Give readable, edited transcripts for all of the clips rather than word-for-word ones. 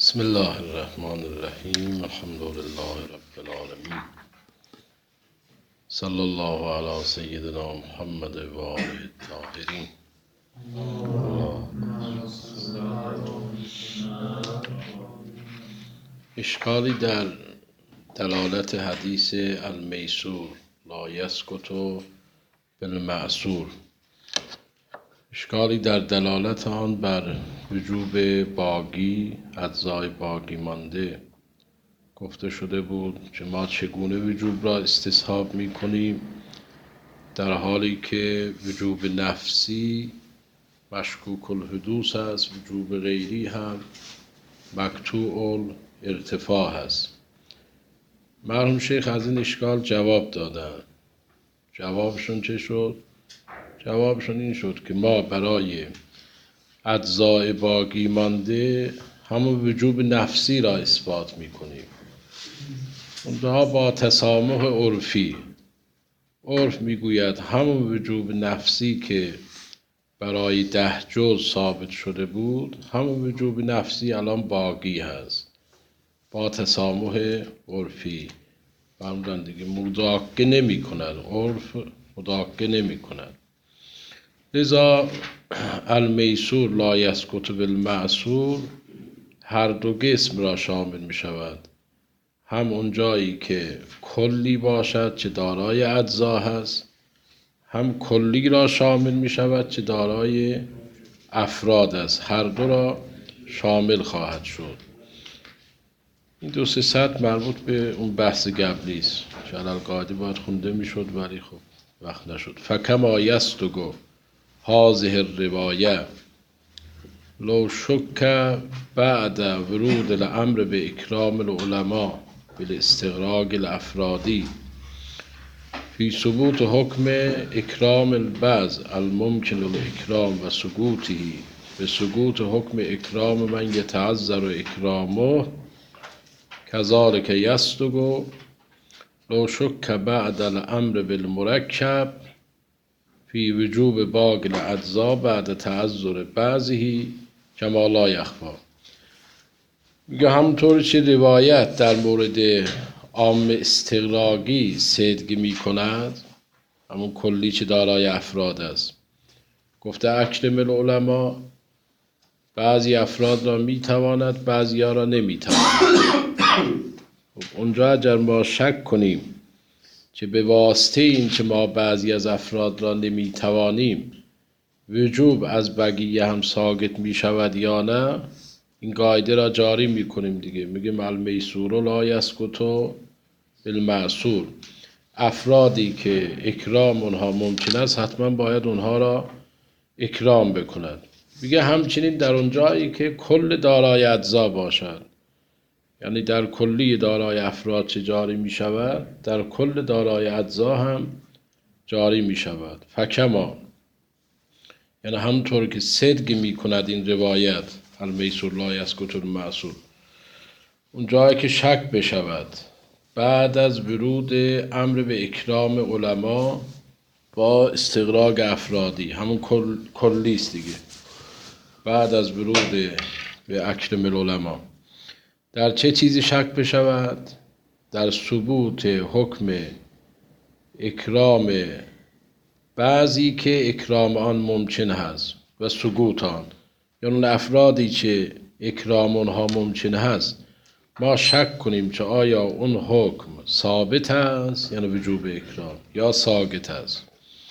بسم الله الرحمن الرحیم. الحمد لله رب العالمین. صلی الله علی سیدنا محمد و آله الطاهرین. اشکالی در دلالت حدیث المیسور لا یسکت بالمعسور، اشکالی در دلالت آن بر وجوب باقی، اجزای باقی مانده گفته شده بود که ما چگونه وجوب را استصحاب می کنیم در حالی که وجوب نفسی مشکوک الحدوث است، وجوب غیری هم مقطوع الارتفاع است. مرحوم شیخ از این اشکال جواب دادن. جوابشون چه شد؟ جوابشون این شد که ما برای اجزای باقی مانده همون وجوب نفسی را اثبات می کنیم، منتها با تسامح عرفی. عرف می گوید همون وجوب نفسی که برای 10 جز ثابت شده بود، همون وجوب نفسی الان باقی هست با تسامح عرفی. فرمودن دیگه مداکه نمی کنن، عرف مداکه نمی کنن. لذا المیسور لا یسکت بالمعسور هر دو قسم را شامل می شود، هم اون جایی که کلی باشد چه دارای اجزا هست، هم کلی را شامل می شود چه دارای افراد است. هر دو را شامل خواهد شد. این 200 مربوط به اون بحث قبلی است. جلال قاعده باید خونده می شد ولی خب وقت نشد. فکما یستگو هذه الروایه لو شک بعد ورود الامر به اکرام العلماء بالاستغراق الافرادی فی ثبوت حکم اکرام البعض الممکن الاکرام و سقوطه به سقوط حکم اکرام من یتعذر اکرامه کذالک یستگو لو شک بعد الامر بالمرکب فی وجوب باقی الاجزا بعد تعذر بعضی کما لا یخفی. میگه همونطور که روایت در مورد عام استغراقی صدق می کند، همون کلی که دارای افراد است، گفته اکرم العلماء بعضی افراد را می تواند بعضی ها را نمی تواند. اونجا اگر ما شک کنیم که به واسطه این که ما بعضی از افراد را نمی توانیم وجوب از بقیه هم ساقط می شود یا نه، این قاعده را جاری می کنیم دیگه. میگیم المیسور لا یسکت بالمعسور، افرادی که اکرام اونها ممکن است حتما باید اونها را اکرام بکنند. میگه همچنین در اون جایی که کل دارای اجزا باشد، یعنی در کلی دارای افراد چه جاری می شود، در کل دارای اجزا هم جاری می شود. فکما، یعنی همونطور که صدق می کند این روایت المیسور لا یسکت بالمعسور، اون جایی که شک بشود بعد از ورود امر به اکرام علما با استغراق افرادی، همون کلیست دیگه، بعد از ورود به اکرم العلما در چه چیزی شک بشود؟ در ثبوت حکم اکرام بعضی که اکرام آن ممکن هست و سقوط آن، یعنی افرادی که اکرام آنها ممکن هست ما شک کنیم که آیا اون حکم ثابت است یعنی وجوب اکرام یا ساقط است.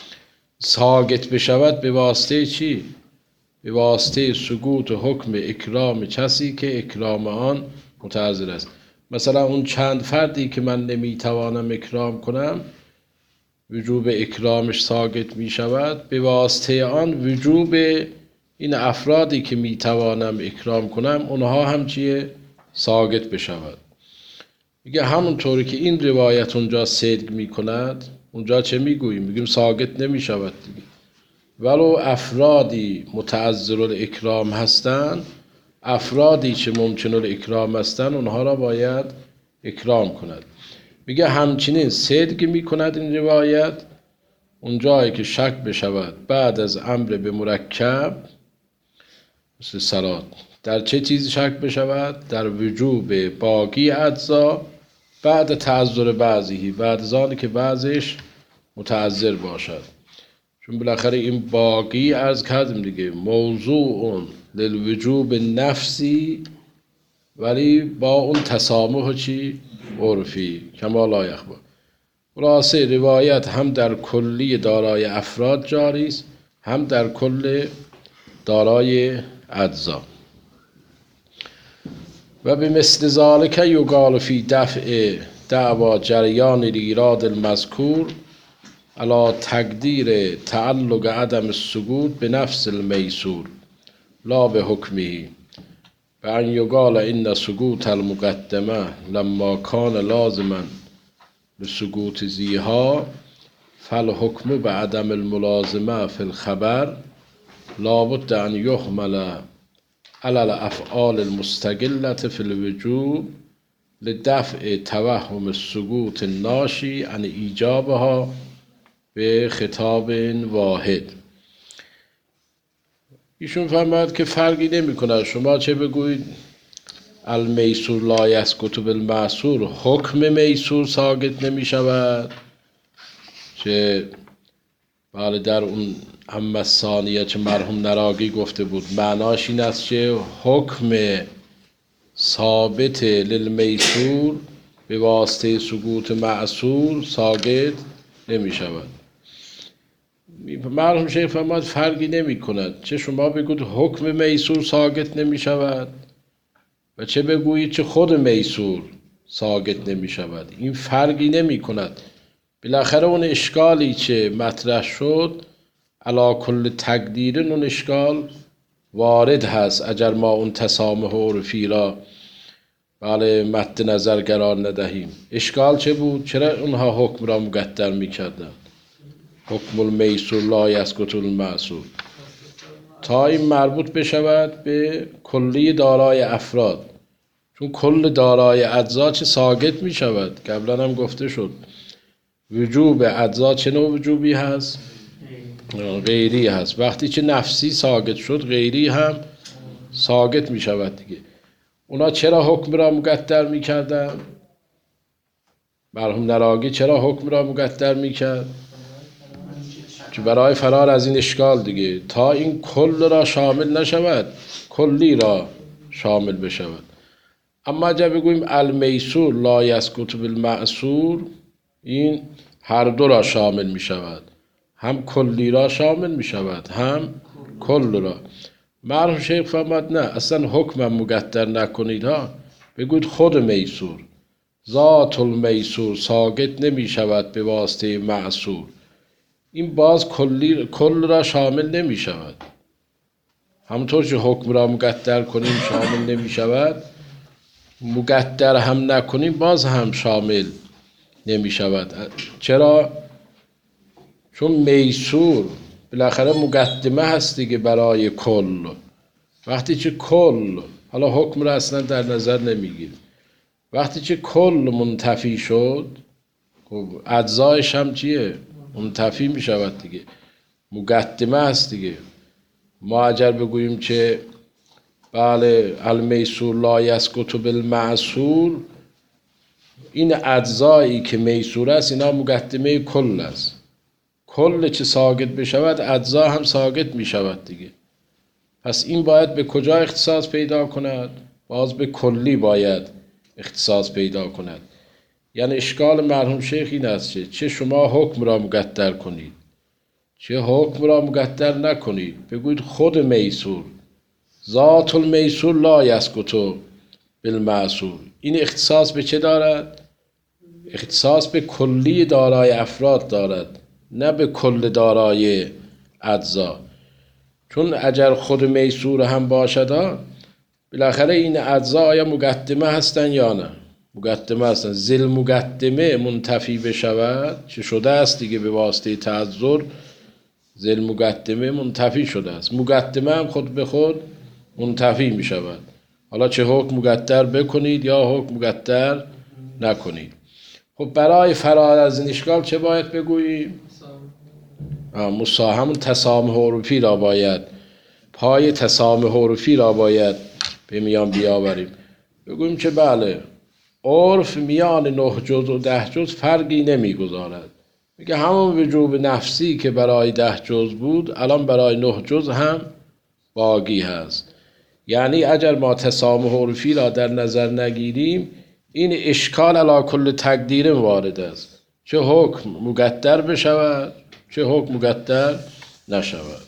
ساقط بشود به واسطه چی؟ به واسطه سقوط حکم اکرام کسی که اکرام آن متعذر است. مثلا اون چند فردی که من نمیتوانم اکرام کنم وجوب اکرامش ساقط می شود، به واسطه آن وجوب این افرادی که میتوانم اکرام کنم اونها هم چیه؟ ساقط بشود. میگه همونطوری که این روایت اونجا صدق می کند، اونجا چه میگوییم؟ میگیم ساقط نمی شود دیگه. ولو افرادی متعذر الاکرام هستند، افرادی که ممکن الاکرام هستند اونها را باید اکرام کند. میگه همچنین صدق می کند این روایت اونجایی که شک بشود بعد از امر به مرکب مثل صلات. در چه چیزی شک بشود؟ در وجوب باقی اجزا بعد تعذر بعضی، بعد زانی که بعضش متعذر باشد. چون بالاخره این باقی عرض کردیم دیگه موضوع للوجوب نفسی، ولی با اون تسامح چی؟ عرفی کما لا یخفی. خلاصه روایت هم در کلی دارای افراد جاری است، هم در کل دارای اجزا. و به مثل ذالک یقال فی دفع دعوا جریان الایراد المذکور علی تقدیر تعلق عدم السقوط به نفس المیسور لا به حکمه، به ان یقال ان سقوط المقدمه لما کان لازما لسقوط زیها فالحکم به عدم الملازمه فی الخبر لابد ان یحمل علی الافعال المستقلة فی الوجوب لدفع توهم السقوط الناشی عن ایجابها به خطاب واحد. ایشون فرمود که فرقی نمی کند شما چه بگویید المیسور لا یسقط بالمعسور، حکم میسور ساقط نمی شود، چه بله در اون اما ثانیه چه مرحوم نراقی گفته بود معناش این است که حکم ثابت للمیسور به واسطه سقوط معسور ساقط نمی شود. مرحوم شیخ فرمود فرقی نمی کند چه شما بگوید حکم میسور ساقط نمی شود و چه بگویید چه خود میسور ساقط نمی شود، این فرقی نمی کند. بالاخره اون اشکالی که مطرح شد علا کل تقدیر اون اشکال وارد هست اگر ما اون تسامح عرفی را بله مد نظر قرار ندهیم. اشکال چه بود؟ چرا اونها حکم را مقدر میکردن؟ حکم المیسور لا یسقط المعسور تا این مربوط بشود به کلی دارای افراد، چون کل دارای اجزا چه ساقط می شود. قبلا هم گفته شد وجوب اجزا چه نوع وجوبی هست؟ غیری هست. وقتی که نفسی ساقط شد غیری هم ساقط می شود دیگه. اونا چرا حکم را مقدر می کردن؟ مرحوم نراقی چرا حکم را مقدر می کرد؟ که برای فرار از این اشکال دیگه، تا این کل را شامل نشود کلی را شامل بشود. اما اگر بگوییم المیسور لا یسقط بالمعسور، این هر دو را شامل می شود، هم کلی را شامل می شود هم کل را. مرحوم شیخ فرمود نه اصلا حکم مقدر نکنید ها، بگوید خود میسور ذات المیسور ساقط نمی شود به واسطه معسور، این باز کل را شامل نمی شود. همونطور که حکم را مقدر کنیم شامل نمی شود، مقدر هم نکنیم باز هم شامل نمی شود. چرا؟ چون میسور بالاخره مقدمه هست دیگه برای کل. وقتی که کل، حالا حکم را اصلا در نظر نمیگیر، وقتی که کل منتفی شد خب اجزایش هم چیه؟ منتفی می شود دیگه، مقدمه هست دیگه. ما اگر بگوییم که بله المیسور لا یسقط بالمعسور، این اجزایی که میسور است اینا مقدمه کل است، کل چه ساقط بشود اجزا هم ساقط می شود دیگه. پس این باید به کجا اختصاص پیدا کند؟ باز به کلی باید اختصاص پیدا کند. یعنی اشکال مرحوم شیخ این است چه شما حکم را مقدر کنید چه حکم را مقدر نکنید، بگویید خود میسور ذات المیسور لا یسقط بالمعسور، این اختصاص به چه دارد؟ اختصاص به کلی دارای افراد دارد، نه به کل دارای اجزا. چون اگر خود میسور هم باشد بالاخره این اجزا آیا مقدمه هستن یا نه؟ مقدمه هستن. زل مقدمه منتفی بشود چه شده است دیگه، به واسطه تعذر زل مقدمه منتفی شده است، مقدمه هم خود به خود منتفی می شود. حالا چه حکم مقدر بکنید یا حکم مقدر نکنید. خب برای فرار از این اشکال چه باید بگوییم؟ همون تسامح عرفی را باید پای تسامح عرفی را باید به میان بیاوریم. بگوییم که بله، عرف میان 9 جز و 10 جز فرقی نمیگذارد. میگه همون وجوب نفسی که برای 10 جز بود الان برای 9 جز هم باقی هست. یعنی اگر ما تسامح عرفی را در نظر نگیریم، این اشکال علی کل تقدیر وارد است، چه حکم مقدر بشود چه حکم مقدر نشود.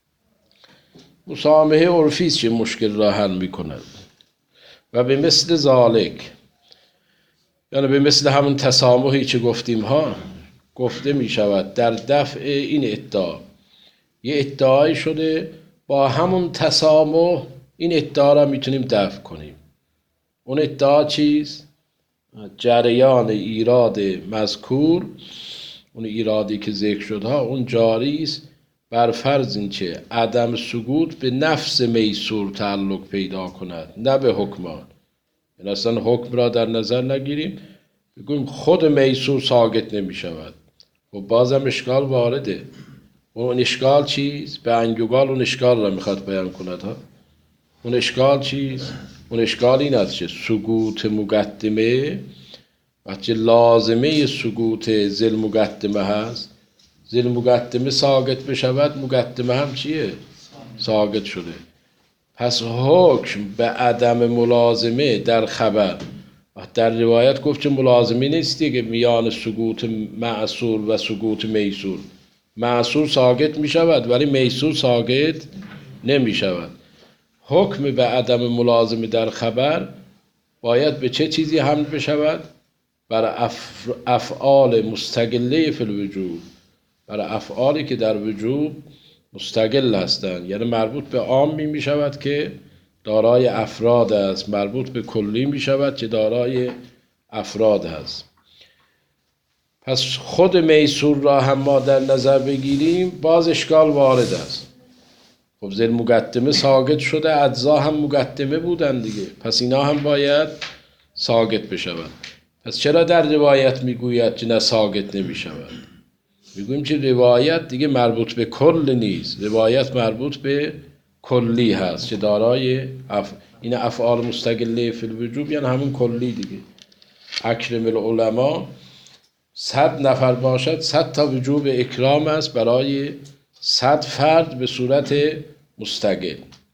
مسامحه عرفی است که مشکل را حل میکند. و به مثل ذالک، یعنی به مثل همون تسامحی که گفتیم ها، گفته می شود در دفع این ادعا. یه ادعایی شده، با همون تسامح این ادعا را میتونیم دفع کنیم. اون ادعا چیست؟ جریان ایراد مذکور، اون ایرادی که ذکر شد ها، اون جاری است بر فرض اینکه عدم سقوط به نفس میسور تعلق پیدا کند، نه به حکمان. یعنی اصلا حکم را در نظر نگیریم، بگویم خود میسور ساقط نمی شود. و بازم اشکال وارده. اون اشکال چیست؟ به انگوگال اون اشکال را میخواد بیان کند ها. اون اشکال چیست؟ اون اشکال این است که سقوط مقدمه وقتی لازمه سقوط ذل مقدمه هست، ذل مقدمه ساقط بشود، مقدمه هم چیه؟ ساقط شده. پس حکم به عدم ملازمه در خبر، در روایت گفت که ملازمه نیست دیگه میان سقوط معصور و سقوط میسور. معصور ساقط می شود ولی میسور ساقط نمی شود. حکم به عدم ملازمه در خبر باید به چه چیزی حمل بشود؟ بر افعال مستقله فی الوجوب، بر افعالی که در وجوب مستقل هستند. یعنی مربوط به عامی می شود که دارای افراد است، مربوط به کلی می شود که دارای افراد است. پس خود میسور را هم ما در نظر بگیریم، باز اشکال وارد است. خب ذل مقدمه ساقط شده، اجزا هم مقدمه بودن دیگه، پس اینا هم باید ساقط بشوند. پس چرا در روایت میگوید که نه ساقط نمی شود؟ میگویم که روایت دیگه مربوط به کل نیست، روایت مربوط به کلی هست که دارای این افعال مستقله فی الوجوب، یعنی همون کلی دیگه. اکرم العلماء 100 نفر باشد 100 تا وجوب اکرام است برای 100 فرد به صورت مستقل.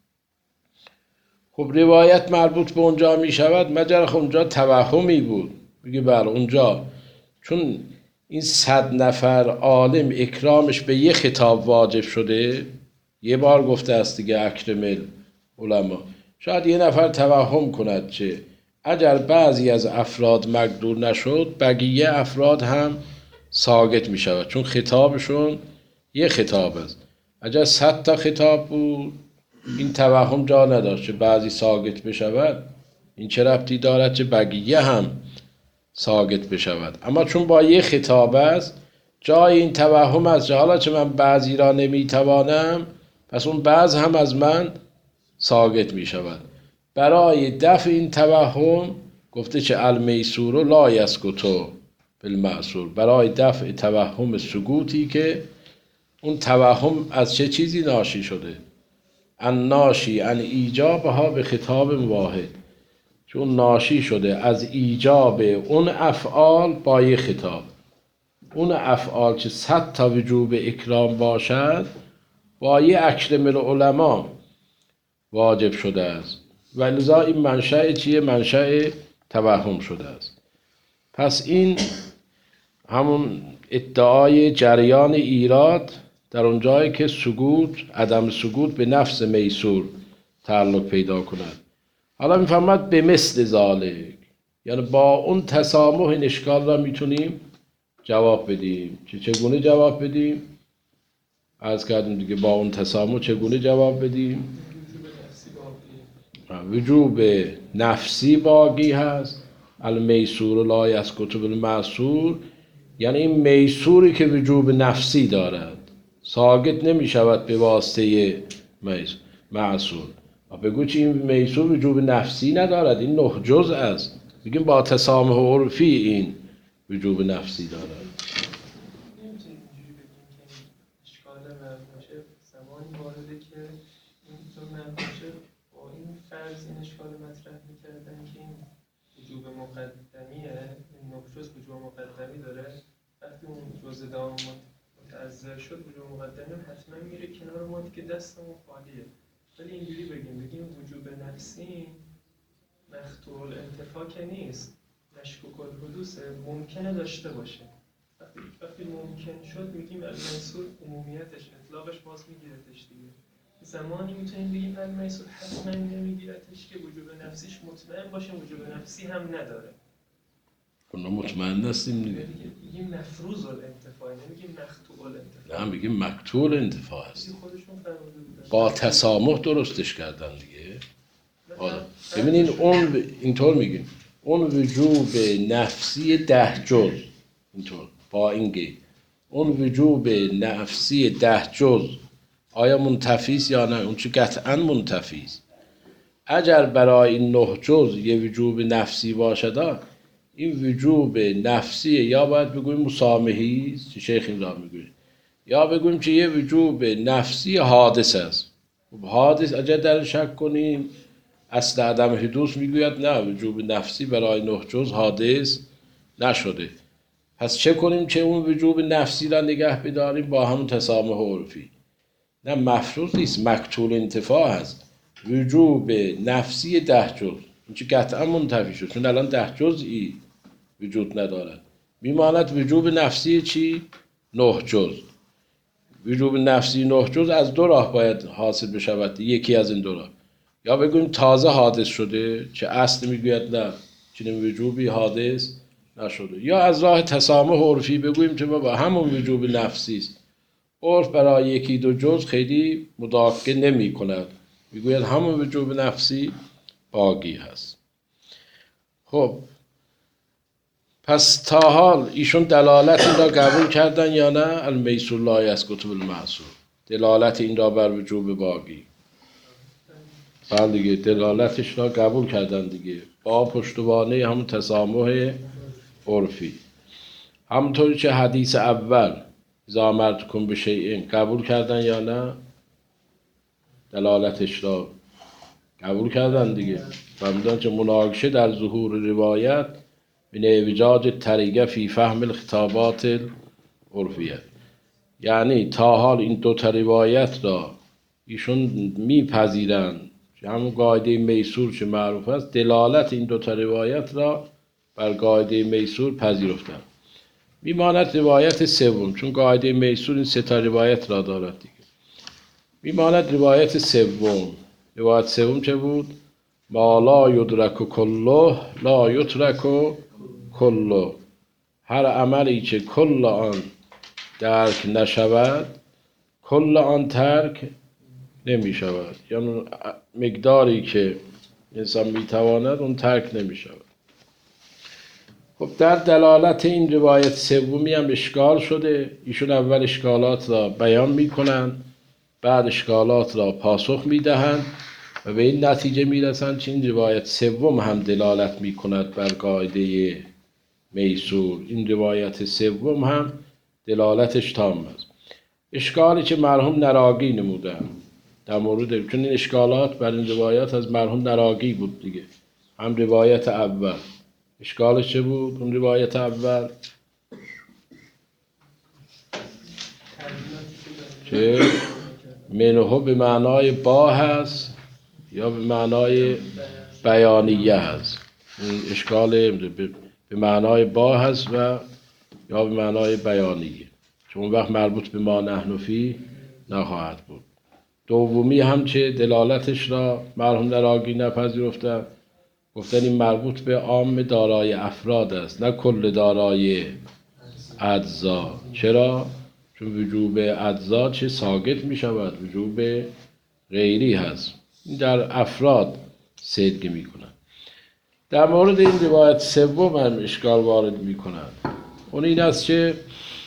خب روایت مربوط به اونجا می شود، مگر اونجا توهمی بود. بگه بله اونجا چون این 100 نفر عالم اکرامش به یه خطاب واجب شده، یه بار گفته است دیگه اکرم العلماء، شاید یه نفر توهم کند که اگر بعضی از افراد مقدور نشد بقیه افراد هم ساقط می شود، چون خطابشون یه خطاب است. اگر 100 تا خطاب بود این توهم جا نداشت که بعضی ساقط بشود، این چه ربطی دارد که بقیه هم ساقط بشود. اما چون با یه خطاب است، جای این توهم است که حالا چه من بعضی را نمیتوانم، پس اون بعض هم از من ساقط می شود. برای دفع این توهم گفته که المیسور لا یسقط بالمعصور، برای دفع توهم سقوطی که اون توهم از چه چیزی ناشی شده؟ ان ناشی ان ایجابها به خطاب واحد، چون ناشی شده از ایجاب اون افعال با یک خطاب. اون افعال که 100 تا وجوب اکرام باشد با یک اکرم العلماء واجب شده است و لذا این منشأ چیه؟ منشأ توهم شده است. پس این همون ادعای جریان ایراد در اون جایی که سقوط، عدم سقوط به نفس میسور تعلق پیدا کند. حالا میفهمد به مثل ذالک، یعنی با اون تسامح این اشکال را میتونیم جواب بدیم. چگونه جواب بدیم؟ عرض کردیم دیگه، با اون تسامح چگونه جواب بدیم؟ وجوب نفسی باقی هست، المیسور لا یسقط بالمعصور، یعنی این میسوری که وجوب نفسی دارد ساقط نمی شود به واسطه معصور. بگو چی این میسور وجوب نفسی ندارد، این 9 جز است. بگیم با تسامح عرفی این وجوب نفسی دارد. نمیتونیم اینجوری بگیم که اشکال باشه زمانی وارده که این اشکال مطرح میکردن که این وجوب مقدمیه، این نقجز وجوب مقدمی داره، وقتی اون جزء دام متعذر شد وجوب مقدمی حتما میره کنار ما که دستمون خالیه. ولی اینجوری بگیم وجوب نفسی مقطوع الانتفاع که نیست، مشکوک الحدوث، ممکنه داشته باشه. وقتی ممکن شد میگیم المنصور عمومیتش اطلاقش باز میگیرتش دیگه. زمانی میتونیم بگیم المنصور حتما نمیگیرتش که وجوب نفسیش مطمئن باشه وجوب نفسی هم نداره. اونا مطمئن هستیم دیگه. میگیم مفروض الانتفاع، نمیگیم مقطوع الانتفاع. نه میگیم مقطوع الانتفاع هست. خودشون فرموده بودن با تسامح درستش کردن دیگه. حالا ببینین اون اینطور میگیم اون وجوب نفسی 10 جز، اینطور با این گی اون وجوب نفسی 10 جز آیا منتفیست یا نه؟ اون چه قطعا منتفیست. اگر برای این 9 جز یه وجوب نفسی باشد، این وجوب نفسی یا باید بگویم مسامحی است، شیخ این را میگوید، یا بگویم که یه وجوب نفسی حادث است. حادث اگر در شک کنیم اصل عدم حدوث میگوید نه، وجوب نفسی برای 9 جز حادث نشده. پس چه کنیم که اون وجوب نفسی را نگه بداریم با همون تسامح عرفی؟ نه مفروض نیست، مقطوع انتفاع هست. وجوب نفسی 10 جز این که قطعا منتفی شد، چون الان 10 جزئی وجود ندارد. میماند وجوب نفسی چی؟ 9 جز. وجوب نفسی 9 جز از دو راه باید حاصل بشود، یکی از این دو راه. یا بگویم تازه حادث شده که اصل میگوید نه چنین وجوبی حادث نشده، یا از راه تسامح عرفی بگوییم که بابا همون وجوب نفسی است، عرف برای یکی دو جز خیلی مداکه نمی کند، میگوید همون وجوب نفسی باقی هست. خب پس تا حال ایشون دلالت این را قبول کردن یا نه؟ المیسور لا یسقط بالمعصور، دلالت این را بر وجوب باقی. بله دیگه، دلالتش را قبول کردن دیگه، با پشتوانه همون تسامح عرفی. همونطوری که حدیث اول اذا امرتکم بشیء قبول کردن یا نه؟ دلالتش را قبول کردن دیگه. فهمیدن که مناقشه در ظهور روایت من اعوجاج طریقه فی فهم الخطابات العرفیه، یعنی تا حال این دو تا روایت را ایشون میپذیرن که همون قاعده میسور که معروف است، دلالت این دو تا روایت را بر قاعده میسور پذیرفتن. میماند روایت سوم، چون قاعده میسور این سه تا روایت را دارد دیگه. میماند روایت سوم. روایت سوم چه بود؟ ما لا یدرک کله لا یترک کله، هر عملی که کل آن درک نشود کل آن ترک نمی شود، یعنی مقداری که انسان میتواند اون ترک نمی شود. خب در دلالت این روایت سومی هم اشکال شده. ایشون اول اشکالات را بیان میکنن، بعد اشکالات را پاسخ میدهند و به این نتیجه میرسند که این روایت سوم هم دلالت میکند بر قاعده میسور. این روایت سوم هم دلالتش تام است. اشکالی که مرحوم نراقی نمودن در مورد، چون این اشکالات بر این روایات از مرحوم نراقی بود دیگه، هم روایت اول اشکالش چه بود؟ اون روایت اول که منهو به معنای با هست یا به معنای بیانیه هست. این اشکال به معنای با هست و یا به معنای بیانیه، چون وقت مربوط به ما نحن فی نخواهد بود. دومی هم چه دلالتش را مرحوم نراقی نپذیرفتن، گفتن این مربوط به عام دارای افراد است نه کل دارای اجزا. چرا؟ چون وجوب اجزا چه ساقط می شود، وجوب غیری هست، این در افراد صدق می کنند. در مورد این روایت سوم هم اشکال وارد می کنند. اون این است که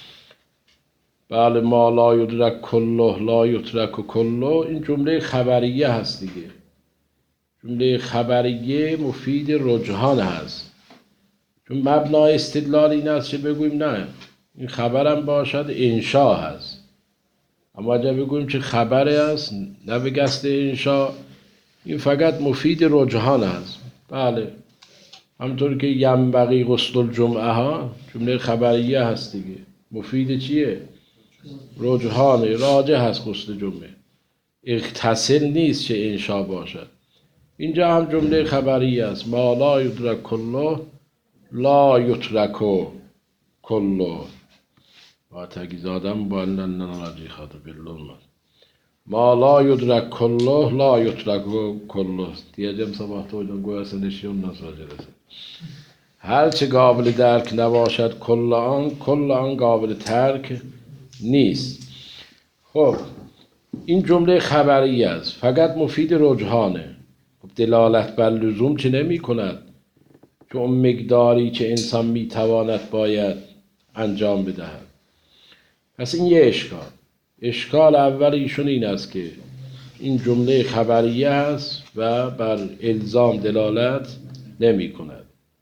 بله ما لا یدرک کله لا یترک کله، این جمله خبریه هست دیگه. جمله خبریه مفید رجحان هست، چون مبنای استدلال این است که بگوییم نه این خبرم باشد انشا هست، اما اگر بگوییم که خبر است نه به قصد انشا، این فقط مفید رجحان است. بله، همونطور که ینبغی غسل الجمعه ها جمله خبریه هست دیگه. مفید چیه؟ رجحانه، راجع هست غسل جمعه، اغتسل نیست چه انشا باشد. اینجا هم جمله خبریه است. ما لا یدرک کله لا یترک کله. با تگیزادم با ننراجی خاطر بالله. ما لا یدرک کله لا یترک کله. دیگه sabah da hocam goyasın eşi ondan sonra gelirsin. هر چه قابل درک نباشد کل آن قابل ترک نیست. خب این جمله خبری است، فقط مفید رجحانه. خب دلالت بر لزوم چه نمی کند؟ که اون مقداری که انسان می تواند باید انجام بدهد. پس این یه اشکال اول ایشون این است که این جمله خبریه است و بر الزام دلالت نمی کند.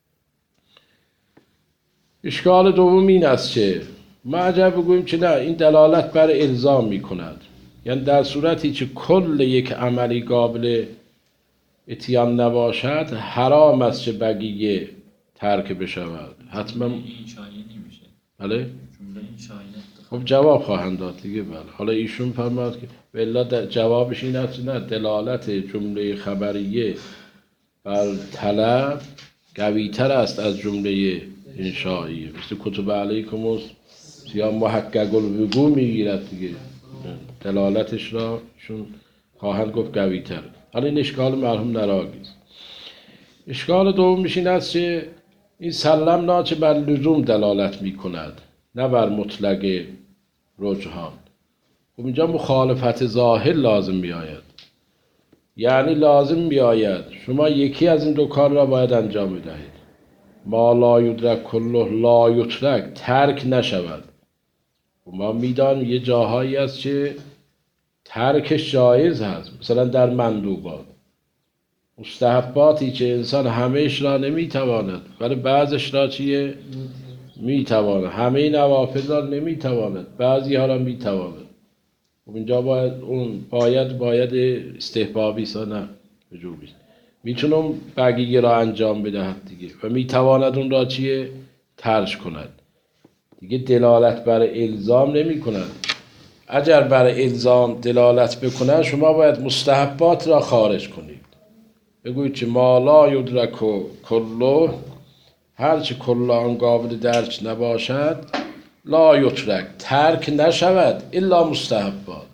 اشکال دوم این است که ما اگر بگوییم که نه این دلالت بر الزام می کند، یعنی در صورتی که کل یک عملی قابل اتیان نباشد حرام است که بقیه ترک بشود. حتما این شایعه نمیشه. بله؟ جمله این شایعه. خب جواب خواهند داد دیگه. بله، حالا ایشون فرماد که بلا جوابش این است نه دلالت جمله خبریه بر طلب قوی‌تر است از جمله انشائیه. مثل کتب علیکم یا محقق الوقوع میگیرد دیگه، دلالتش را شون خواهند گفت قوی‌تر. حالا این اشکال مرحوم نراقی است. اشکال دومش این است که این سلمنا چه بر لزوم دلالت می کند نه بر مطلق رجحان. خب اینجا مخالفت ظاهر لازم می آید. یعنی لازم می آید شما یکی از این دو کار را باید انجام بدهید. ما لا یدرک کله لا یترک، ترک نشود. و ما میدانیم یه جاهایی است که ترکش جایز هست، مثلا در مندوبات، مستحباتی که انسان همهش را نمیتواند ولی بعضش را چیه؟ میتواند. همه نوافل را نمیتواند، بعضی ها را میتواند. خب اینجا باید استحبابی است نه وجوبی است. میتونم بقیه را انجام بدهد دیگه و میتواند اون را چیه؟ ترک کند دیگه. دلالت بر الزام نمی کند. اگر بر الزام دلالت بکنه شما باید مستحبات را خارج کنید. بگویید که ما لا یدرک کله، هرچه کل آن قابل درک نباشد، لا یترک، ترک نشود، الا مستحبات.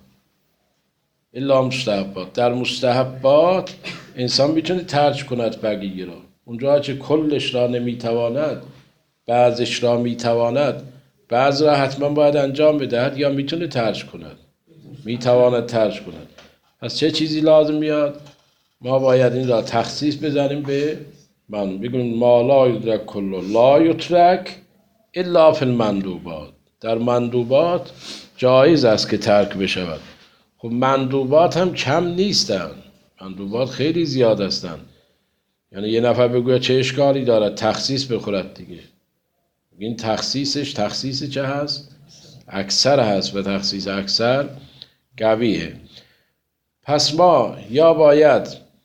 الا مستحبات، در مستحبات انسان میتونه ترک کند بقیه را. اونجا که کلش را نمیتواند بعضش را میتواند، بعض را حتما باید انجام بدهد یا میتونه ترک کند، میتواند ترک کند. پس چه چیزی لازم میاد؟ ما باید این را تخصیص بزنیم به من، بگویم ما لا یدرک کله لا یترک الا فی المندوبات. در مندوبات جایز است که ترک بشود. خب مندوبات هم کم نیستند، مندوبات خیلی زیاد هستند. یعنی یه نفر بگوید چه اشکالی دارد تخصیص بخورد دیگه. این تخصیصش تخصیص چه هست؟ اکثر هست و تخصیص اکثر قویه. پس ما یا باید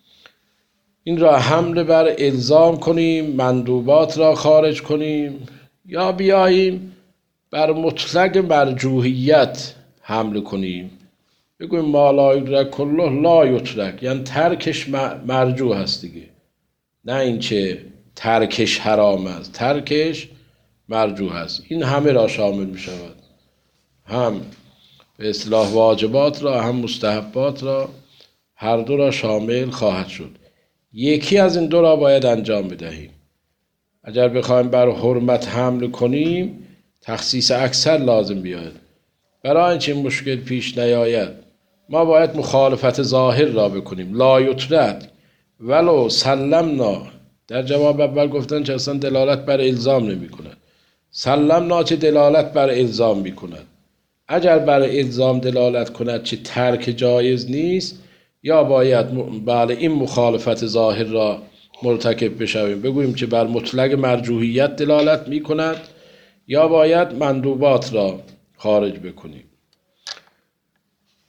این را حمل بر الزام کنیم، مندوبات را خارج کنیم، یا بیاییم بر مطلق مرجوحیت حمل کنیم. بگویم ما لا یدرک کله لا یترک، یعنی ترکش مرجوح هست دیگه، نه این که ترکش حرام است، ترکش مرجوح است. این همه را شامل می شود، هم به اصطلاح واجبات را هم مستحبات را، هر دو را شامل خواهد شد. یکی از این دو را باید انجام بدهیم. اگر بخوایم بر حرمت حمل کنیم تخصیص اکثر لازم بیاید. برای اینکه این مشکل پیش نیاید ما باید مخالفت ظاهر را بکنیم. لا یترک ولو سلمنا، در جواب اول گفتن که اصلا دلالت بر الزام نمی کند. سلمنا چه دلالت بر الزام می کند. اگر بر الزام دلالت کند چه ترک جایز نیست، یا باید بله این مخالفت ظاهر را مرتکب بشویم، بگوییم که بر مطلق مرجوحیت دلالت می کند، یا باید مندوبات را خارج بکنیم.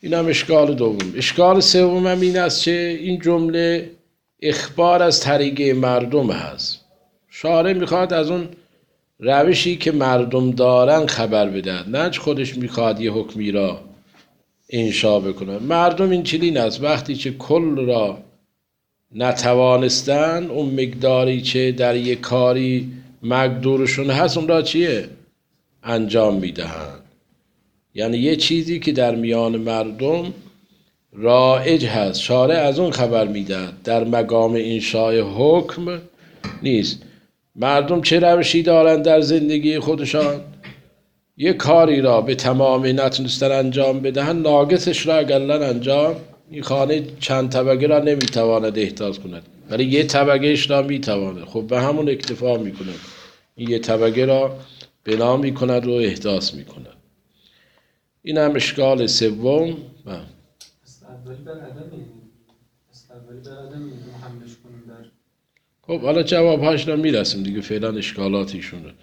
این هم اشکال دوم. اشکال سوم هم این است که این جمله اخبار از طریق مردم هست. شارع میخواد از اون روشی که مردم دارن خبر بدهد، نه خودش میخواد یه حکمی را انشا بکنه. مردم این چنین است، وقتی که کل را نتوانستن اون مقداری که در یک کاری مقدورشون هست اون را چیه؟ انجام میدهند. یعنی یه چیزی که در میان مردم رایج هست شارع از اون خبر میدهد، در مقام انشای حکم نیست. مردم چه روشی دارند در زندگی خودشان؟ یه کاری را به تمامی نتونستن انجام بدهن، ناقصش را اقلا انجام. این خانه چند طبقه را نمیتواند احداث کند ولی یه طبقهش را میتواند، خب به همون اکتفا میکند، این یه طبقه را بنا میکند و احداث میکند. این هم اشکال سوم. اولی بر عدم حملش کنیم در. خب حالا جوابهاش را میرسیم دیگه، فعلا اشکالاتیشون رو.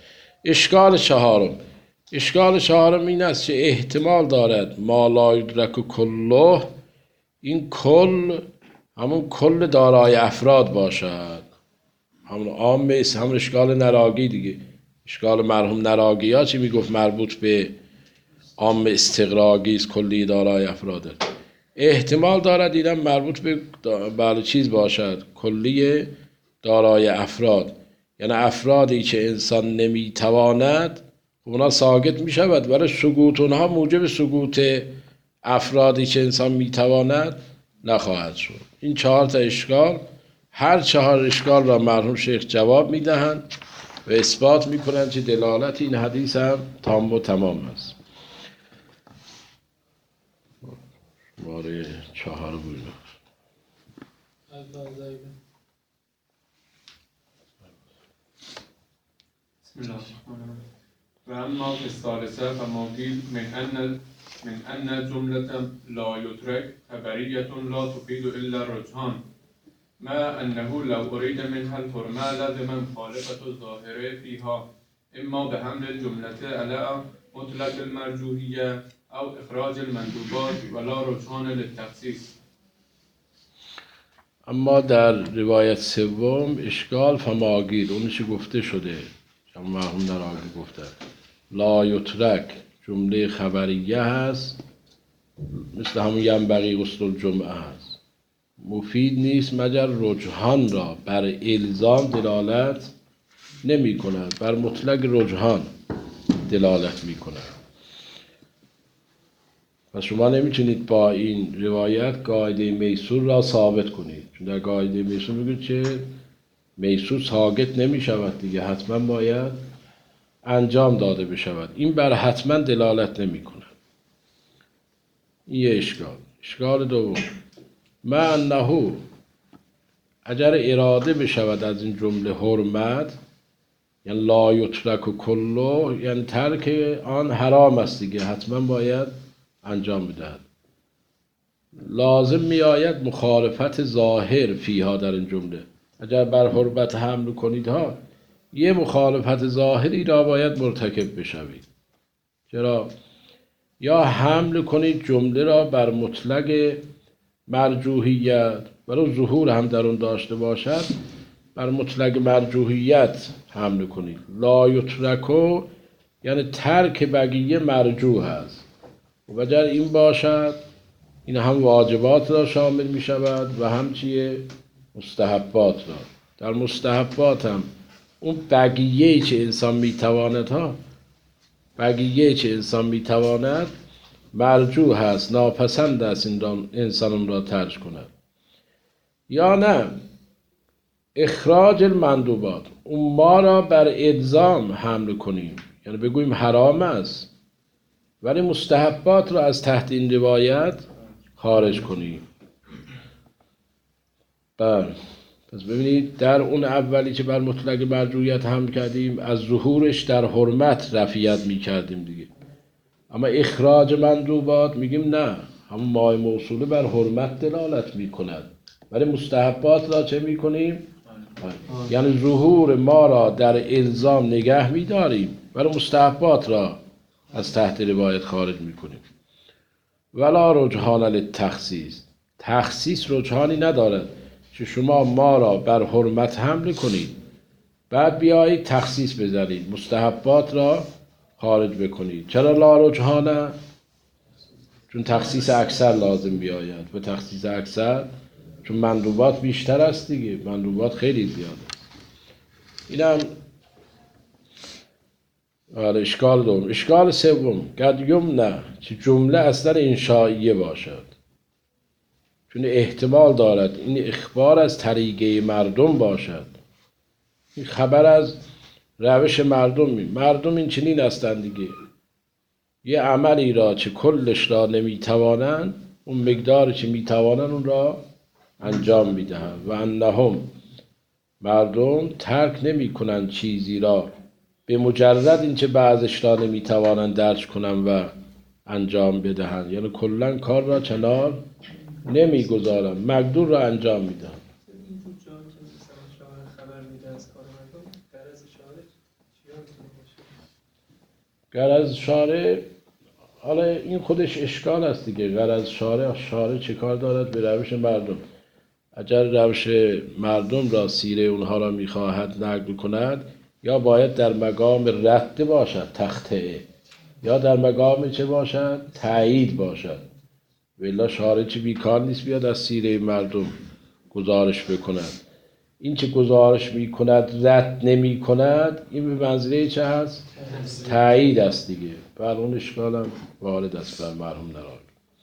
اشکال چهارم این است که احتمال دارد ما لا یدرک کله، این کل همون کل دارای افراد باشد، همون عام است، همون اشکال نراگی دیگه. اشکال مرحوم نراگی ها چی میگفت؟ مربوط به عام استغراقی است، کلی دارای افراد. احتمال دارد دیدم مربوط به چیز باشد، کلی دارای افراد، یعنی افرادی که انسان نمیتواند اونا ساقط می شود، برای سقوط اونها موجب سقوط افرادی که انسان میتواند نخواهد شد. این 4 تا اشکال، هر 4 اشکال را مرحوم شیخ جواب میدهند و اثبات میکنند که دلالت این حدیث هم تام و تمام است. باره 4 بود. بسم الله الرحمن الرحیم. و اما فی الثالثه فما قیل من ان جملة لا يترك خبریة لا تفید الا الرجحان، ما انه لو اريد منها الحرمة لازم مخالفة الظاهر فيها اما بحمل الجملة على مطلق المرجوحية او اخراج المندوبات ولا رجحان للتخصیص. اما در روایت سوم اشکال فما قیل، اونی که گفته شده چون مرحوم نراگی گفته لا یترک جمله خبریه هست، مثل همون ینبغی غسل الجمعه هست، مفید نیست مگر رجحان را بر الزام دلالت نمی کند، بر مطلق رجحان دلالت می کند. پس شما نمیتونید با این روایت قاعده میسور را ثابت کنید، چون در قاعده میسور میگه چه میسور ساقط نمی شود دیگه، حتما باید انجام داده بشود. این بر حتما دلالت نمی کند. این یه اشکال. اشکال دوم، ما انه اگر اراده بشود از این جمله حرمت، یعنی لا یترک کله، یعنی ترک آن حرام است دیگه، حتما باید انجام بدهد. لازم می آید مخالفت ظاهر فیها در این جمله. اگر بر حرمت حمل کنید ها، یه مخالفت ظاهری را باید مرتکب بشوید. چرا؟ یا حمل کنید جمله را بر مطلق مرجوحیت، برای ظهور هم در اون داشته باشد، بر مطلق مرجوحیت حمل کنید. لا یترکو یعنی ترک بقیه مرجوح است، و اگر این باشد این هم واجبات را شامل می شود و هم چیه؟ مستحبات را. در مستحبات هم اون بقیه چه انسان می تواند ها، بقیه چه انسان می تواند مرجوح هست، ناپسند است این انسان را ترک کند. یا نه اخراج المندوبات، اون ما را بر الزام حمل کنیم، یعنی بگوییم حرام است ولی مستحبات را از تحت این روایت خارج کنیم. بله، پس ببینید در اون اولی که بر مطلق مرجوحیت حمل کردیم، از ظهورش در حرمت رفعیت می کردیم دیگه. اما اخراج مندوبات میگیم نه، همون مای موصوله بر حرمت دلالت می کند ولی مستحبات را چه می کنیم؟ یعنی ظهور ما را در الزام نگه می داریم ولی مستحبات را از تحت روایت خارج می کنیم. ولا رجحان للتخصیص، تخصیص رجحانی ندارد که شما ما را بر حرمت حمل کنید بعد بیایید تخصیص بزنید، مستحبات را خارج بکنید. چرا لا رجحانه؟ چون تخصیص اکثر لازم بیاید و تخصیص اکثر چون مندوبات بیشتر است دیگه، مندوبات خیلی زیاده. اینم اشکال دوم. اشکال سوم، قد یمنع که جمله اصلا انشائیه باشد، چون احتمال دارد این اخبار از طریقه مردم باشد. این خبر از روش مردم این چنین هستند دیگه، یه عملی را چه کلش را نمیتوانند اون مقداری که میتوانند اون را انجام میدهند. و انهم مردم ترک نمی کنند چیزی را به مجرد اینکه بعضش را نمیتوانند درک کنند و انجام بدهند، یعنی کلا کار را کنار نمیگذارند، مقدور را انجام میدهند. اینجور جا که مثلا شاعر خبر میده از کار مردم، غرض شاعر چیا میتونه باشه؟ غرض شارع، حالا این خودش اشکال است دیگه. غرض شارع چه کار دارد به روش مردم؟ اگر روش مردم را سیره اونها را میخواهد نقل کند، یا باید در مقام رد باشد تخطئه، یا در مقام چه باشد؟ تایید باشد. والا شارع چه بیکار نیست بیاد از سیره مردم گزارش بکند. این که گزارش میکند رد نمی کند، این به منزله چه هست؟ تایید است دیگه. بر اون اشکالم وارد است بر مرحوم نراقی.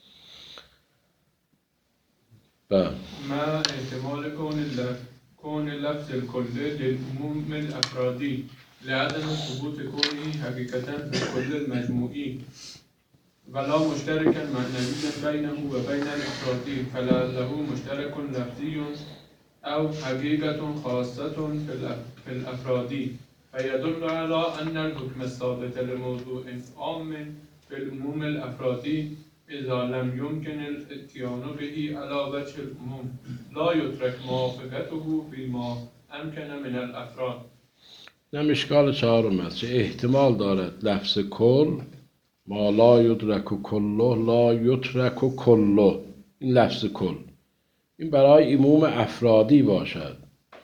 مع احتمال كون لفظ الكل للعموم الأفرادي لعدم ثبوت كونه حقيقة في الكل المجموعي ولا مشتركا معنويا بينه وبين الإفرادي، فلعله مشترك لفظي أو حقيقة خاصة في الأفرادي، فيدل على أن الحكم الثابت لموضوع عام في العموم الأفرادي إذا لم يمكن الاتيان به على وجه العموم لا يترك موافقته فيما أمكن من الأفراد. نم اشکال چهارم است که احتمال دارد لفظ کل ما لا یدرک کله لا یترک کله، این لفظ کل این برای عموم افرادی باشد.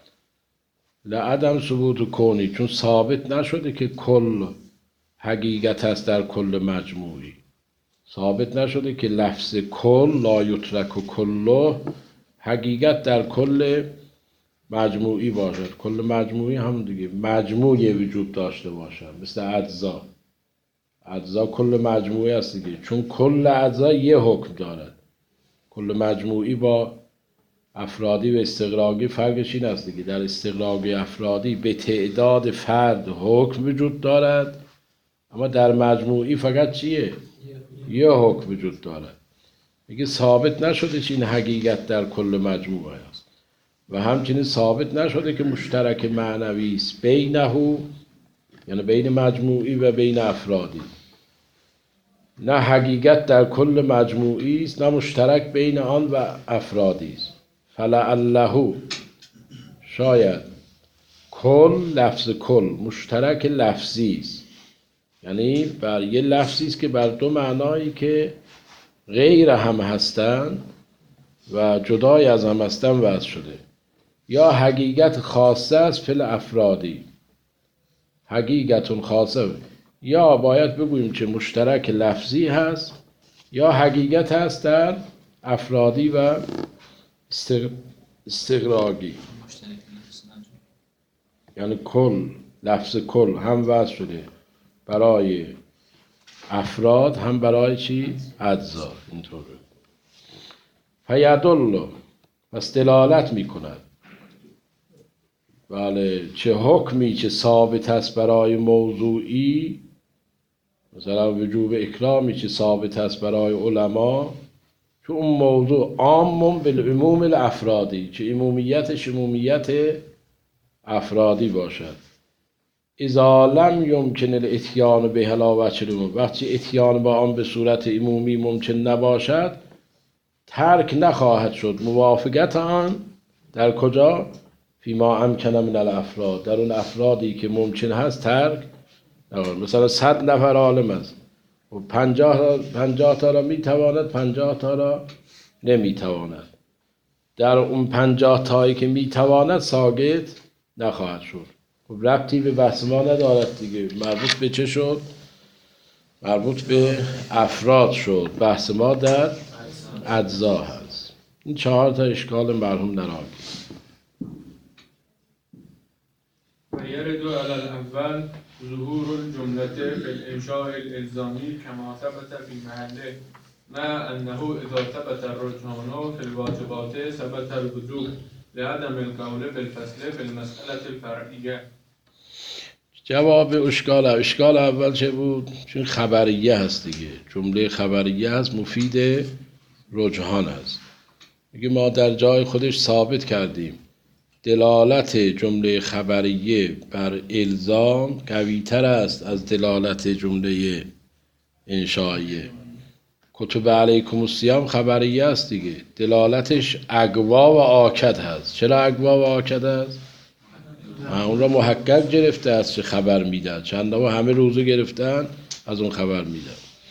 لعدم ثبوت کونی، چون ثابت نشده که کل حقیقت است در کل مجموعی، ثابت نشده که لفظ کل لا یترک کله حقیقت در کل مجموعی باشد. کل مجموعی هم دیگه مجموعی وجود داشته باشد، مثل اجزا کل مجموعی است دیگه، چون کل اجزا یه حکم دارد. کل مجموعی با افرادی و استغراقی فرقش این است دیگه، در استغراقی افرادی به تعداد فرد حکم وجود دارد، اما در مجموعی فقط چیه؟ یه حکم وجود دارد. میگه ثابت نشده که این حقیقت در کل مجموعه است و همچنین ثابت نشده که مشترک معنوی است بینه، یعنی بین مجموعی و بین افرادی. نه حقیقت در کل مجموعی است، نه مشترک بین آن و افرادی است. فلعله، شاید کل، لفظ کل مشترک لفظی است، یعنی بر یه لفظی است که بر دو معنایی که غیر هم هستند و جدای از هم هستند وضع شده. یا حقیقت خاصه است فی الافرادی، حقیقت خاصه، یا باید بگوییم که مشترک لفظی هست یا حقیقت هست در افرادی و استغراقی. یعنی کل، لفظ کل هم وضع شده برای افراد هم برای چی؟ اجزا. اینطوره. فیدل، پس دلالت می کند. بله، چه حکمی که ثابت است برای موضوعی، مثلا وجوب اکرامی که ثابت است برای علما، که اون موضوع عام بالعموم الافرادی، که عمومیتش عمومیت افرادی باشد. اذا لم یمکن الاتیان به علی وجه العموم، وقتی اتیان با آن به صورت عمومی ممکن نباشد، ترک نخواهد شد موافقت آن در کجا؟ فیما امکن من الافراد، در اون افرادی که ممکن هست ترک نخواهد. مثلا 100 نفر عالم است، و 50 تا را میتواند 50 تا را نمیتواند. در اون 50 تایی که میتواند ساقط نخواهد شد. خب ربطی به بحث ما ندارد دیگه. مربوط به چه شد؟ مربوط به افراد شد. بحث ما در اجزا هست. این 4 تا اشکال مرحوم در آگه. ويرد على الأول ظهور الجملة في الإنشاء الإلزامي كما ثبت في محله مع أنه إذا ثبت الرجحان في الواجبات ثبت الوجوب لعدم القول بالفصل في المسألة الفرعية. جواب اشکال اول چه بود؟ چون خبریه هست دیگه. جمله خبریه هست مفید رجحان هست. میگه ما در جای خودش ثابت کردیم دلالت جمله خبریه بر الزام قوی‌تر است از دلالت جمله انشائیه. کتب علیکم الصیام خبریه است دیگه. دلالتش اقوا و آکد هست. چرا اقوا و آکد هست؟ اون را محقق گرفته است چه خبر میدن. چند دفعه همه روزه گرفتن از اون خبر میدن.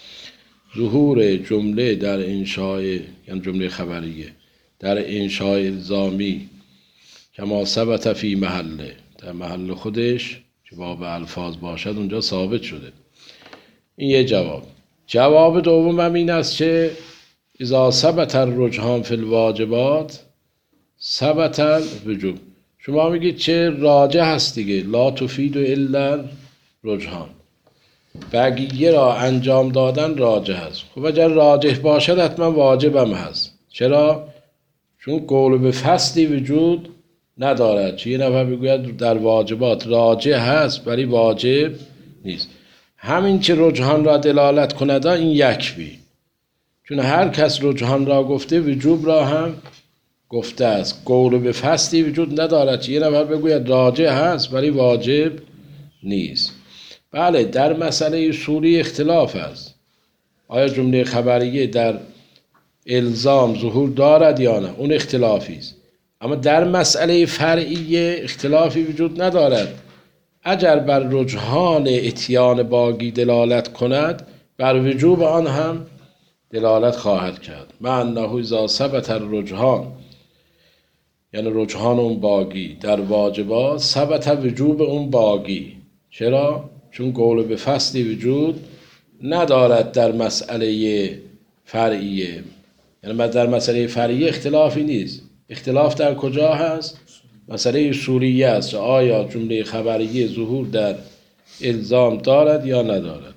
ظهور جمله در انشاء، یعنی جمله خبریه در انشاء الزامی کما ثبت فی محله، در محل خودش که باب الفاظ باشد اونجا ثابت شده. این یه جواب. جواب دوم هم این است که اذا ثبت الرجحان فی الواجبات ثبت الوجوب. شما میگید چه راجح هست دیگه، لا تفید الا رجحان، بقیه را انجام دادن راجح هست. خب اگر راجح باشد حتما واجبم هست. چرا؟ چون قول به فصلی وجود ندارد. چه یه نفر بگوید در واجبات راجح هست ولی واجب نیست. همین که رجحان را دلالت کند این یکفی، چون هر کس رجحان را گفته وجوب را هم گفته است. قول به فصلی وجود ندارد چه یه نفر بگوید راجح هست ولی واجب نیست. بله در مسئله اصولی اختلاف است. آیا جمله خبریه در الزام ظهور دارد یا نه؟ اون اختلافی است. اما در مسئله فرعیه اختلافی وجود ندارد. اگر بر رجحان اتیان باقی دلالت کند بر وجوب آن هم دلالت خواهد کرد. مع انه اذا ثبت الرجحان، یعنی رجحان اون باقی در واجبات ثبت وجوب اون باقی. چرا؟ چون قول به فصلی وجود ندارد در مسئله فرعیه. یعنی در مسئله فرعیه اختلافی نیست. اختلاف در کجا هست؟ مسئله اصولیه است. آیا جمله خبریه ظهور در الزام دارد یا ندارد؟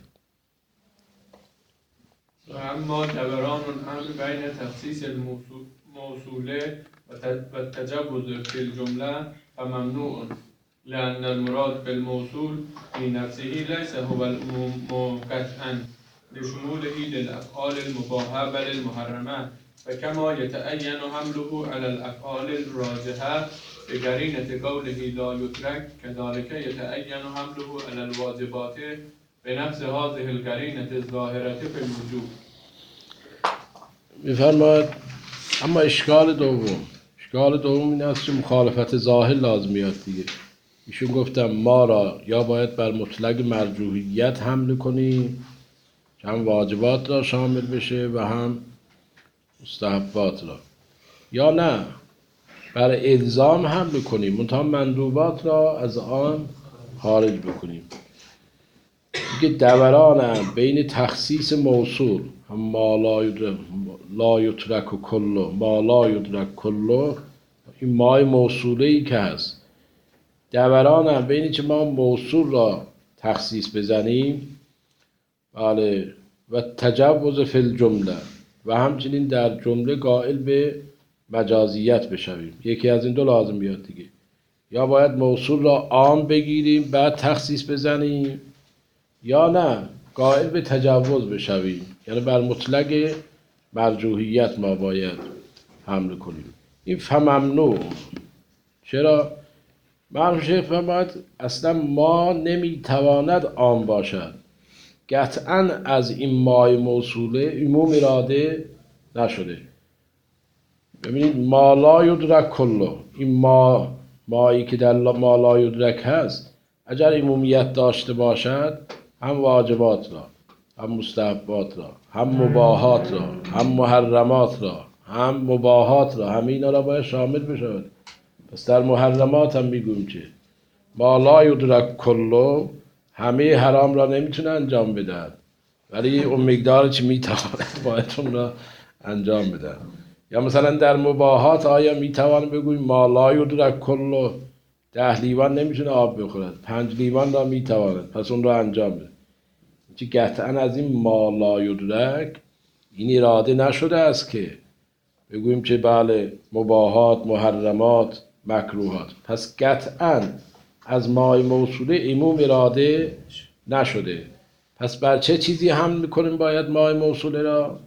و اما دوران الامر بین تخصیص الموصوله و التجوز في الجمله فممنوع لأن المراد بالموصول في نفسه ليس هو المقطعا لشموله للأفعال المباحة بل المحرمة، فكما يتأين حمله على الأفعال الراجحة بقرينة قوله لا يترك كذلك يتأين حمله على الواجبات بنفس هذه القرينة الظاهرة في الوجوب. می‌فرماید اما اشکال دوم این است که مخالفت ظاهر لازم میاد دیگه. ایشون گفتم ما را یا باید بر مطلق مرجوحیت حمل کنیم که هم واجبات را شامل بشه و هم مستحبات را، یا نه بر الزام حمل کنیم منتها مندوبات را از آن خارج بکنیم. دیگه دورانم بین تخصیص موصول هم ما لا یترک کلو، ما لا یدرک کلو، این مای موصوله ای که هست، دورانم بین که ما موصول را تخصیص بزنیم، بله، و تجوز فی الجمله و همچنین در جمله قائل به مجازیت بشویم. یکی از این دو لازم بیاد دیگه. یا باید موصول را عام بگیریم بعد تخصیص بزنیم، یا نه قائل به تجوز بشویم، یعنی بر مطلق مرجوحیت ما باید حمل کنیم. این فممنوع. چرا؟ مرحوم شیخ فرماید اصلا ما نمیتواند عام باشد. قطعا از این مای موصوله عموم اراده نشده. ببینید ما لا یدرک کلو، این مایی که در ما لا یدرک هست اگر عمومیت داشته باشد هم واجبات را هم مستحبات را، هم مباحات را، هم محرمات را، هم مباحات را، همه اینا را باید شامل بشود. پس در محرمات هم میگویم که ما لا یدرک کلو، همه حرام را نمیتونه انجام بدهد ولی اون مقدار چی میتواند باید اون را انجام بدهد. یا مثلا در مباحات آیا میتوان بگویم ما لا یدرک کلو، 10 لیوان نمیتونه آب بخورد، 5 لیوان را میتواند، پس اون را انجام بده. چی قطعا از این ما لا یدرک این اراده نشده است که بگوییم که بله مباحات، محرمات، مکروهات. پس قطعا از مای موصوله عموم اراده نشده. پس بر چه چیزی حمل میکنیم باید مای موصوله را؟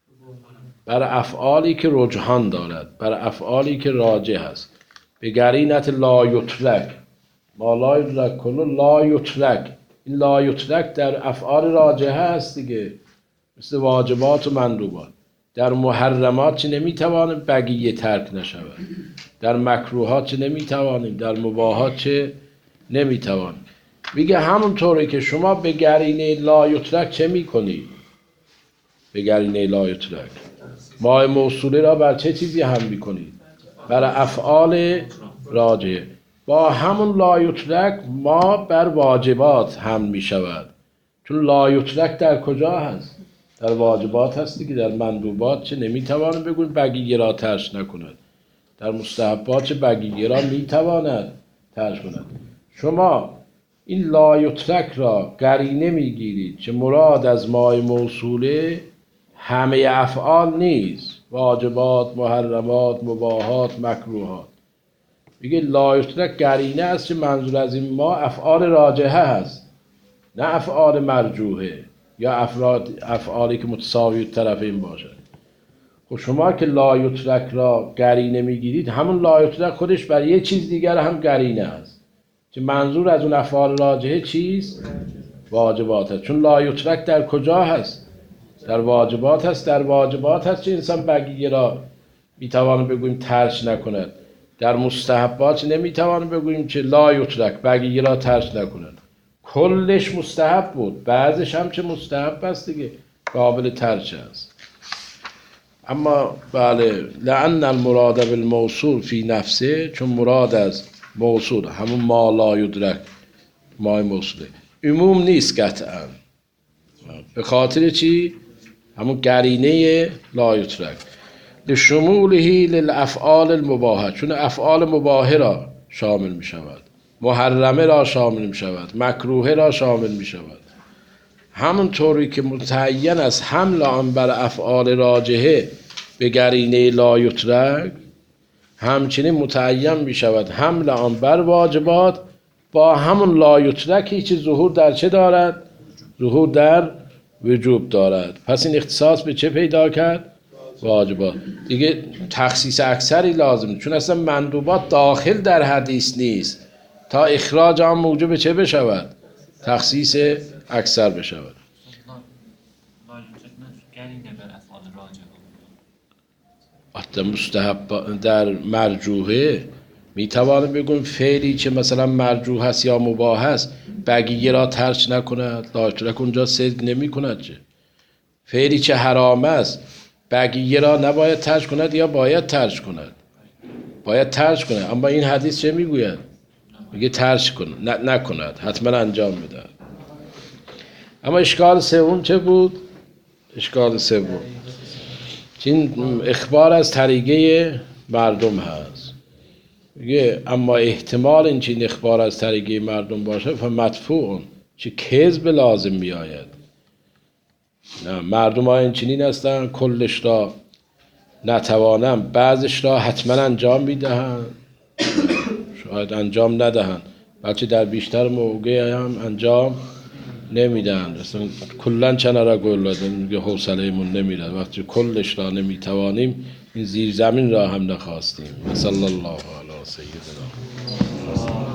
بر افعالی که رجحان دارد، بر افعالی که راجح است. به قرینت لا یترک، ما لا یدرک کلو لا یترک، این لا یترک در افعال راجحه است دیگه، مثل واجبات و مندوبات. در محرمات چه نمیتوانیم بقیه ترک نشود، در مکروهات چه نمیتوانیم، در مباحات چه نمیتوانیم. میگه همونطوری که شما به قرینه لا یترک چه میکنید؟ به قرینه لا یترک مای موصوله را بر چه چیزی هم میکنید؟ بر افعال راجحه. با همون لا یترک ما بر واجبات هم میشود، چون لا یترک در کجا هست؟ در واجبات هستی که در مندوبات چه نمیتواند بگوید بقیه را ترک نکند، در مستحبات چه بقیه را میتواند ترک کند. شما این لا یترک را قرینه میگیرید که مراد از مای موصوله همه افعال نیست، واجبات، محرمات، مباحات، مکروهات. میگه لا یترک قرینه است که منظور از این ما افعال راجحه هست، نه افعال مرجوحه یا افعالی که متساوی طرفین باشد. خب شما که لا یترک را قرینه میگیرید، همون لا یترک خودش بر یه چیز دیگر هم قرینه است که منظور از اون افعال راجحه چیست؟ واجبات هست. چون لا یترک در کجا هست؟ در واجبات هست. در واجبات هست که انسان بقیه را میتوانه بگوییم ترک نکند. در مستحبات نمیتوانه بگوییم که لا یترک بقیه را ترک نکند. کلش مستحب بود، بعضش هم چه مستحب است دیگه، قابل ترک است. اما بله، لأن المراد بالموصول فی نفسه، چون مراد از موصول همون ما لا یدرک مای موصوله عموم نیست قطعا. به خاطر چی؟ همون قرینه لا یترک لشموله للافعال المباحه، چون افعال مباحه را شامل می شود، محرمه را شامل می شود، مکروه را شامل می شود. همونطوری که متعین از حمل آن بر افعال راجحه به قرینه لا یترک، همچنین متعین می شود حمل آن بر واجبات با همون لا یترکی که ظهور در چه دارد؟ ظهور در وجوب دارد. پس این اختصاص به چه پیدا کرد؟ واجبات. دیگه تخصیص اکثری لازم، چون اصلا مندوبات داخل در حدیث نیست تا اخراج آن موجب چه بشود؟ تخصیص اکثر بشود. لا یوجد قرینه بر افعال راجحه. حتی مستحب در مرجوحه میتوانیم بگویم فعلی که مثلا مرجوح است یا مباح است بقیه را ترک نکند، لا یترک اونجا صدق نمی کند. چه فعلی که حرام است بقیه را نباید ترک کند یا باید ترک کند؟ باید ترک کند. اما این حدیث چه میگوید؟ میگه ترک کن، نکند، حتما انجام بده. اما اشکال سوم چه بود؟ اشکال سوم این اخبار از طریقه مردم هست. میگه اما احتمال این اخبار از طریقه مردم باشه فمدفوع، چه کذب لازم می آید. نه، مردم ها این چنین هستن، کلش را نتوانم، بعضش را حتما انجام میدهند، شاید انجام ندهند، بلکه در بیشتر موقع هم انجام نمیدهند. اصلا کلن چنه را گل دادن، میگه حوصله ایمون نمیره. وقتی کلش را نمیتوانیم این زیر زمین را هم نخواستیم. صلی الله علی سیدنا